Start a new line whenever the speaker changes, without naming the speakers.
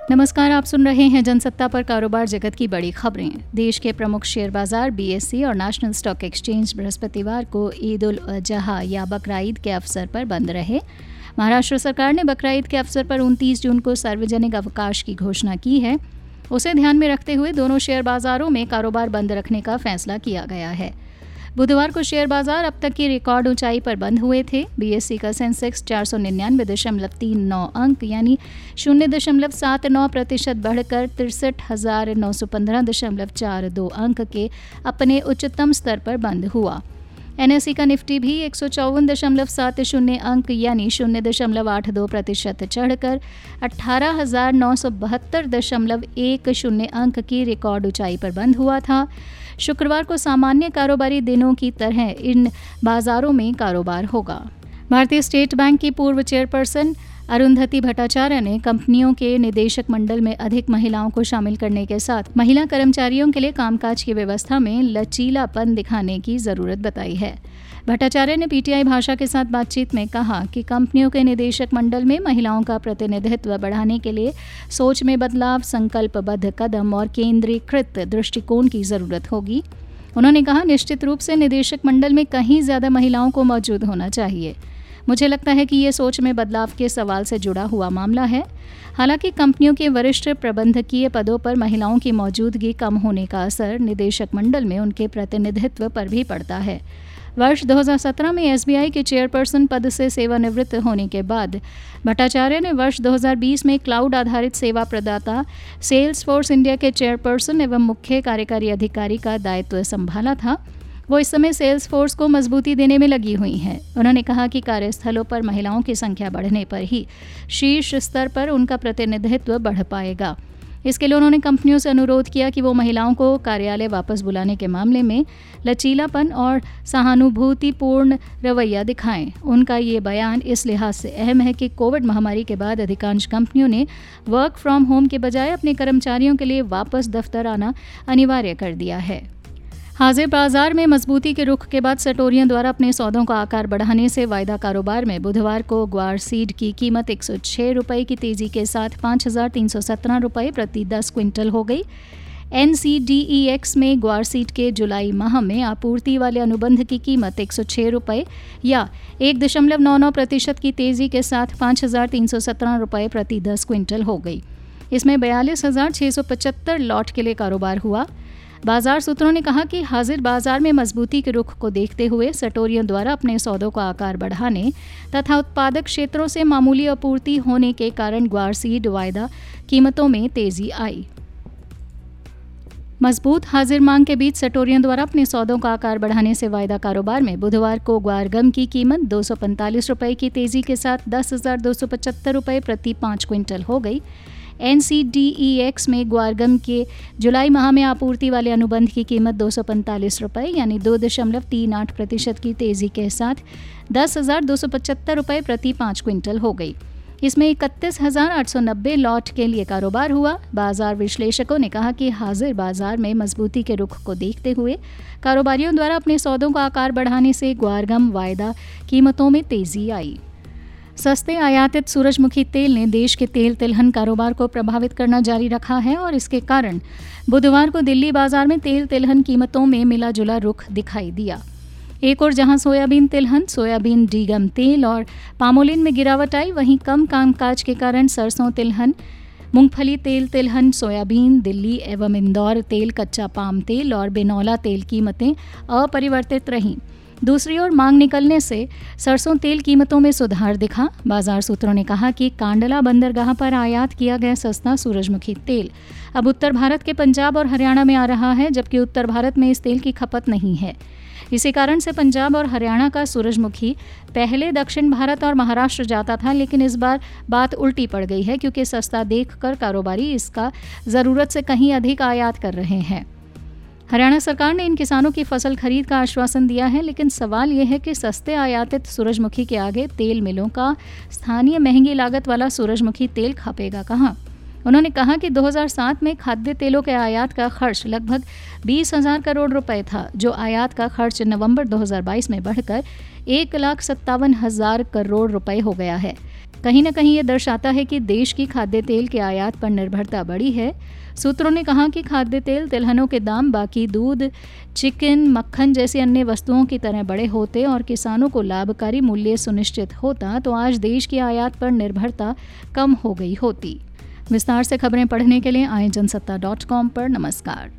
नमस्कार, आप सुन रहे हैं जनसत्ता पर कारोबार जगत की बड़ी खबरें। देश के प्रमुख शेयर बाजार बीएसई और नेशनल स्टॉक एक्सचेंज बृहस्पतिवार को ईद उल अजहा या बकरा ईद के अवसर पर बंद रहे। महाराष्ट्र सरकार ने बकरा ईद के अवसर पर 29 जून को सार्वजनिक अवकाश की घोषणा की है। उसे ध्यान में रखते हुए दोनों शेयर बाजारों में कारोबार बंद रखने का फैसला किया गया है। बुधवार को शेयर बाजार अब तक की रिकॉर्ड ऊंचाई पर बंद हुए थे। बीएसई का सेंसेक्स 499.39 अंक यानी 0.79% बढ़कर 63,915.42 अंक के अपने उच्चतम स्तर पर बंद हुआ। एनएसई का निफ्टी भी 154.70 अंक यानी 0.82% चढ़कर 18,972.10 अंक की रिकॉर्ड ऊंचाई पर बंद हुआ था। शुक्रवार को सामान्य कारोबारी दिनों की तरह इन बाजारों में कारोबार होगा। भारतीय स्टेट बैंक की पूर्व चेयरपर्सन अरुंधति भट्टाचार्य ने कंपनियों के निदेशक मंडल में अधिक महिलाओं को शामिल करने के साथ महिला कर्मचारियों के लिए कामकाज की व्यवस्था में लचीलापन दिखाने की जरूरत बताई है। भट्टाचार्य ने पीटीआई भाषा के साथ बातचीत में कहा कि कंपनियों के निदेशक मंडल में महिलाओं का प्रतिनिधित्व बढ़ाने के लिए सोच में बदलाव, संकल्पबद्ध कदम और केंद्रीकृत दृष्टिकोण की जरूरत होगी। उन्होंने कहा, निश्चित रूप से निदेशक मंडल में कहीं ज्यादा महिलाओं को मौजूद होना चाहिए। मुझे लगता है कि ये सोच में बदलाव के सवाल से जुड़ा हुआ मामला है। हालांकि कंपनियों के वरिष्ठ प्रबंधकीय पदों पर महिलाओं की मौजूदगी कम होने का असर निदेशक मंडल में उनके प्रतिनिधित्व पर भी पड़ता है। वर्ष 2017 में एसबीआई के चेयरपर्सन पद से सेवानिवृत्त होने के बाद भट्टाचार्य ने वर्ष 2020 में क्लाउड आधारित सेवा प्रदाता सेल्सफोर्स इंडिया के चेयरपर्सन एवं मुख्य कार्यकारी अधिकारी का दायित्व संभाला था। वो इस समय सेल्सफोर्स को मजबूती देने में लगी हुई हैं। उन्होंने कहा कि कार्यस्थलों पर महिलाओं की संख्या बढ़ने पर ही शीर्ष स्तर पर उनका प्रतिनिधित्व बढ़ पाएगा। इसके लिए उन्होंने कंपनियों से अनुरोध किया कि वो महिलाओं को कार्यालय वापस बुलाने के मामले में लचीलापन और सहानुभूतिपूर्ण रवैया दिखाएं। उनका ये बयान इस लिहाज से अहम है कि कोविड महामारी के बाद अधिकांश कंपनियों ने वर्क फ्रॉम होम के बजाय अपने कर्मचारियों के लिए वापस दफ्तर आना अनिवार्य कर दिया है। हाजिर बाजार में मजबूती के रुख के बाद सटोरियों द्वारा अपने सौदों का आकार बढ़ाने से वायदा कारोबार में बुधवार को ग्वार सीड की कीमत 106 रुपये की तेजी के साथ 5,317 रुपये प्रति 10 क्विंटल हो गई। एनसीडीईएक्स में ग्वार सीड के जुलाई माह में आपूर्ति वाले अनुबंध की कीमत 106 रुपये या 1.99% की तेजी के साथ 5,317 रुपये प्रति 10 क्विंटल हो गई। इसमें 42,675 लॉट के लिए कारोबार हुआ। बाजार सूत्रों ने कहा कि हाजिर बाजार में मजबूती के रुख को देखते हुए सटोरियों द्वारा अपने सौदों का आकार बढ़ाने तथा उत्पादक क्षेत्रों से मामूली आपूर्ति होने के कारण ग्वार सीड वायदा कीमतों में तेजी आई। मजबूत हाजिर मांग के बीच सटोरियों द्वारा अपने सौदों का आकार बढ़ाने से वायदा कारोबार में बुधवार को ग्वार गम की कीमत 245 रुपये की तेजी के साथ 10,275 रुपये प्रति 5 क्विंटल हो गई। एनसीडीईएक्स में ग्वारगम के जुलाई माह में आपूर्ति वाले अनुबंध की कीमत 245 रुपये यानी 2.38% की तेजी के साथ 10,275 रुपये प्रति 5 क्विंटल हो गई। इसमें 31,890 लॉट के लिए कारोबार हुआ। बाजार विश्लेषकों ने कहा कि हाजिर बाजार में मजबूती के रुख को देखते हुए कारोबारियों द्वारा अपने सौदों का आकार बढ़ाने से ग्वारगम वायदा कीमतों में तेजी आई। सस्ते आयातित सूरजमुखी तेल ने देश के तेल तिलहन कारोबार को प्रभावित करना जारी रखा है और इसके कारण बुधवार को दिल्ली बाजार में तेल तिलहन कीमतों में मिला जुला रुख दिखाई दिया। एक और जहां सोयाबीन तिलहन, सोयाबीन डीगम तेल और पामोलिन में गिरावट आई, वहीं कम कामकाज के कारण सरसों तिलहन, मूंगफली तेल तिलहन, सोयाबीन, दिल्ली एवं इंदौर तेल, कच्चा पाम तेल और बिनौला तेल कीमतें अपरिवर्तित रहीं। दूसरी ओर मांग निकलने से सरसों तेल कीमतों में सुधार दिखा। बाजार सूत्रों ने कहा कि कांडला बंदरगाह पर आयात किया गया सस्ता सूरजमुखी तेल अब उत्तर भारत के पंजाब और हरियाणा में आ रहा है, जबकि उत्तर भारत में इस तेल की खपत नहीं है। इसी कारण से पंजाब और हरियाणा का सूरजमुखी पहले दक्षिण भारत और महाराष्ट्र जाता था, लेकिन इस बार बात उल्टी पड़ गई है क्योंकि सस्ता देखकर कारोबारी इसका ज़रूरत से कहीं अधिक आयात कर रहे हैं। हरियाणा सरकार ने इन किसानों की फसल खरीद का आश्वासन दिया है, लेकिन सवाल यह है कि सस्ते आयातित सूरजमुखी के आगे तेल मिलों का स्थानीय महंगी लागत वाला सूरजमुखी तेल खपेगा कहाँ। उन्होंने कहा कि 2007 में खाद्य तेलों के आयात का खर्च लगभग 20,000 करोड़ रुपए था, जो आयात का खर्च नवंबर 2022 में बढ़कर 1,57,000 करोड़ रुपए हो गया है। कहीं न कहीं ये दर्शाता है कि देश की खाद्य तेल के आयात पर निर्भरता बढ़ी है। सूत्रों ने कहा कि खाद्य तेल, तिलहनों के दाम बाकी दूध, चिकन, मक्खन जैसी अन्य वस्तुओं की तरह बड़े होते और किसानों को लाभकारी मूल्य सुनिश्चित होता तो आज देश की आयात पर निर्भरता कम हो गई होती। विस्तार से खबरें पढ़ने के लिए आएं जनसत्ता.com पर। नमस्कार।